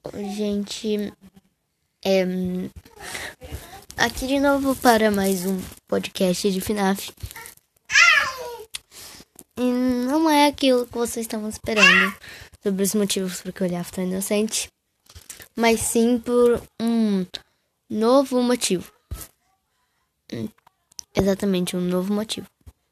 gente. Aqui de novo para mais um podcast de FNAF. E não é aquilo que vocês estavam esperando sobre os motivos por que o Olhar tão inocente, mas sim por um novo motivo. Exatamente, um novo motivo.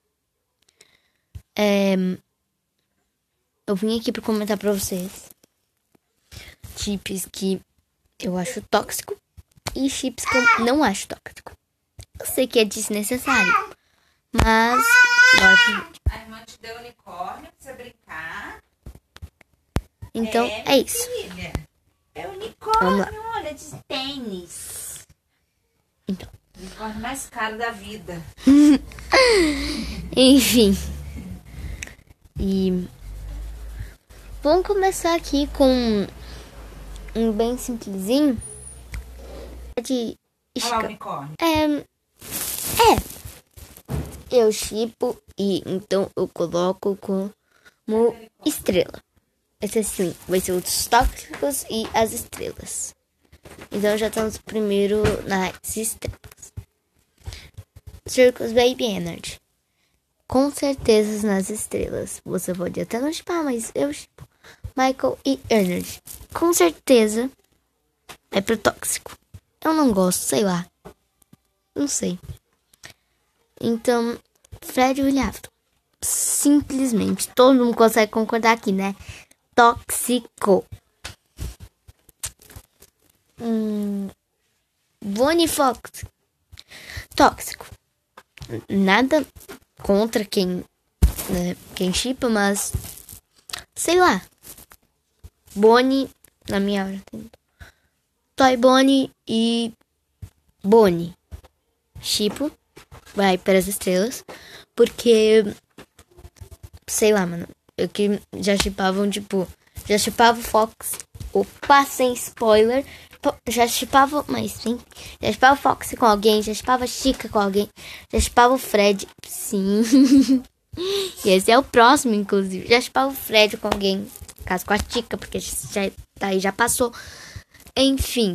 Eu vim aqui para comentar para vocês chips que eu acho tóxico e chips que eu não acho tóxico. Eu sei que é desnecessário, mas bora pro vídeo. A irmã te deu unicórnio pra você brincar. Então é isso. Filha. É Vamos unicórnio, olha, de tênis. Então. O unicórnio mais caro da vida. Enfim. E vamos começar aqui com um bem simplesinho. De Olha lá o unicórnio. Eu shippo e então eu coloco como estrela. Esse assim vai ser os tóxicos e as estrelas. Então já estamos primeiro nas estrelas. Circus Baby Energy. Com certeza nas estrelas. Você pode até não shippar, mas eu shippo. Michael e Energy. Com certeza é pro tóxico. Eu não gosto, sei lá. Não sei. Então, Fred e William. Simplesmente, todo mundo consegue concordar aqui, né? Tóxico. Bonnie Fox. Tóxico. Nada contra quem shippa, mas sei lá. Bonnie, na minha hora. Toy Bonnie e Bonnie. Shippo. Vai para as estrelas. Porque sei lá, mano. Eu que já shippavam, tipo. Já shippava o Fox. Opa, sem spoiler. Já shippava, mas sim. Já shippava o Fox com alguém. Já shippava a Chica com alguém. Já shippava o Fred. Sim. E esse é o próximo, inclusive. Já shippava o Fred com alguém. Caso com a Chica, porque daí já passou. Enfim.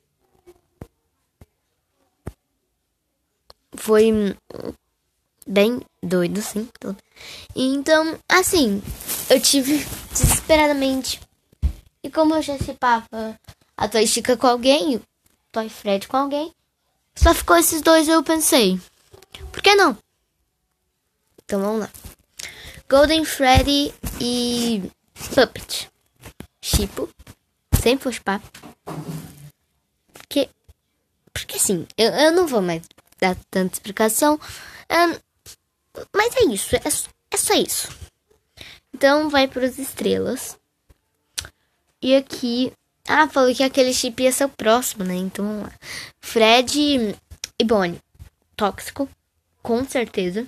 Foi bem doido, sim. Então, assim, eu tive desesperadamente. E como eu já shippava a Toy Chica com alguém, o Toy Fred com alguém, só ficou esses dois e eu pensei, por que não? Então vamos lá. Golden Freddy e Puppet. Shippo. Sempre vou shippar. Porque assim, eu não vou mais dar tanta explicação. Mas é isso. É só isso. Então vai para as estrelas. E aqui... falou que aquele chip ia ser o próximo, né? Então vamos lá. Fred e Bonnie. Tóxico. Com certeza.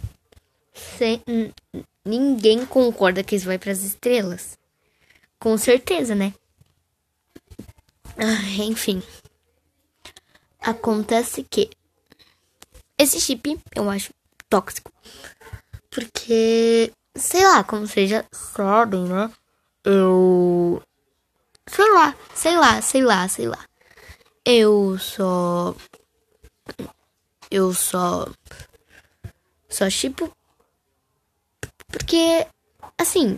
Ninguém concorda que isso vai para as estrelas. Com certeza, né? Enfim. Acontece que esse chip eu acho tóxico. Porque, sei lá, como vocês já sabem, né? Sei lá. Eu só shippo porque, assim,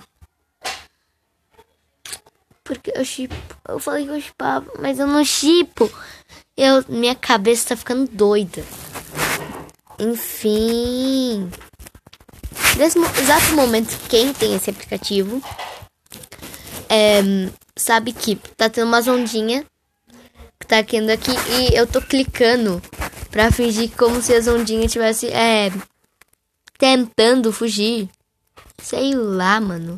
porque eu falei que eu shippava, mas eu não shippo. Minha cabeça tá ficando doida. Enfim, nesse exato momento, quem tem esse aplicativo sabe que tá tendo umas ondinhas que tá caindo aqui e eu tô clicando pra fingir como se as ondinhas tivessem tentando fugir. Sei lá, mano.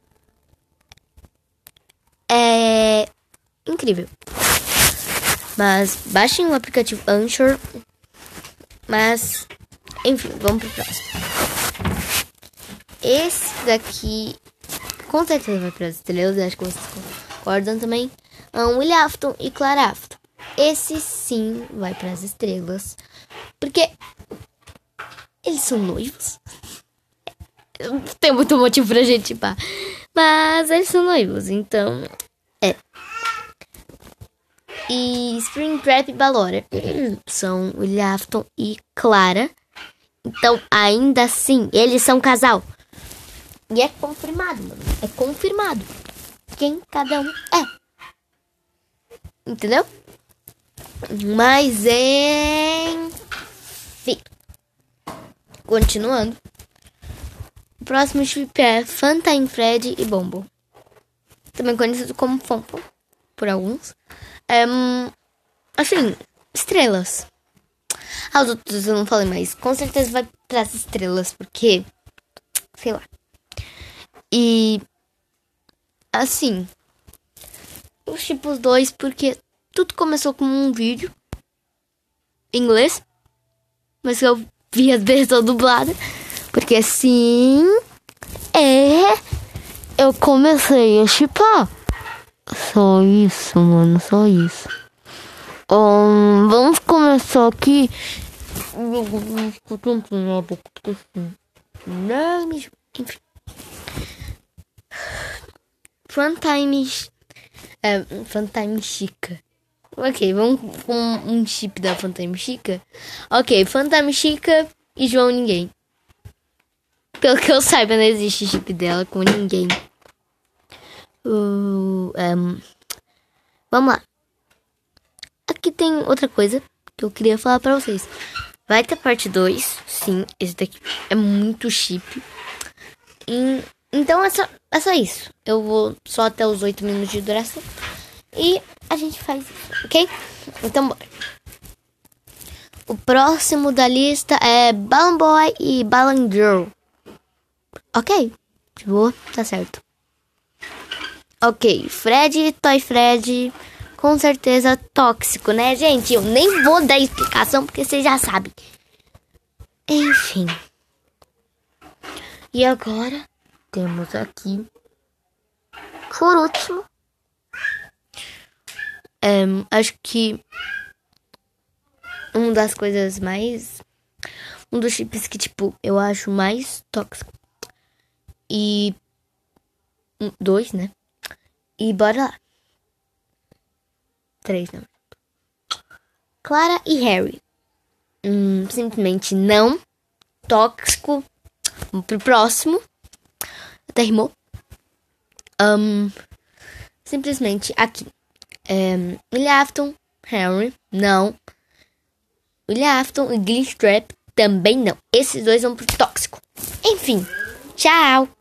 É incrível. Mas baixem o aplicativo Anchor. Mas, enfim, vamos pro próximo. Esse daqui com certeza vai para as estrelas, acho que vocês concordam também. William Afton e Clara Afton. Esse sim vai para as estrelas. Porque eles são noivos. Não tem muito motivo pra gente chipar. Mas eles são noivos, então E Springtrap e Ballora são William Afton e Clara. Então, ainda assim, eles são casal. E é confirmado, mano. É confirmado quem cada um é. Entendeu? Mas, enfim. Continuando. O próximo chip é Funtime Fred e Bombo. Também conhecido como Fompo, por alguns. Assim, estrelas. Os outros eu não falei, mas com certeza vai pras estrelas, porque, sei lá. E, assim, eu chipo os dois porque tudo começou com um vídeo em inglês, mas eu vi as versões dubladas, porque assim, eu comecei a chipar. Só isso, mano, só isso. Vamos começar aqui. Enfim. Funtime Chica. Ok, vamos com um chip da Funtime Chica. Ok, Funtime Chica e João Ninguém. Pelo que eu saiba, não existe chip dela com ninguém. Vamos lá. Aqui tem outra coisa que eu queria falar pra vocês. Vai ter parte 2. Sim, esse daqui é muito chip. Então é só isso. Eu vou só até os 8 minutos de duração. E a gente faz isso, ok? Então bora. O próximo da lista é Balloon Boy e Balloon Girl. Ok, de boa, tá certo. Ok, Fred, Toy Fred, com certeza tóxico, né, gente? Eu nem vou dar explicação porque vocês já sabem. Enfim. E agora temos aqui, por último, acho que uma das coisas mais, um dos chips que, tipo, eu acho mais tóxico. E 2, né? E bora lá. 3, não. Clara e Harry. Simplesmente não. Tóxico. Vamos pro próximo. Até rimou. Simplesmente aqui. William Afton, Harry, não. William Afton e Glitchtrap também não. Esses dois vão pro tóxico. Enfim. Tchau.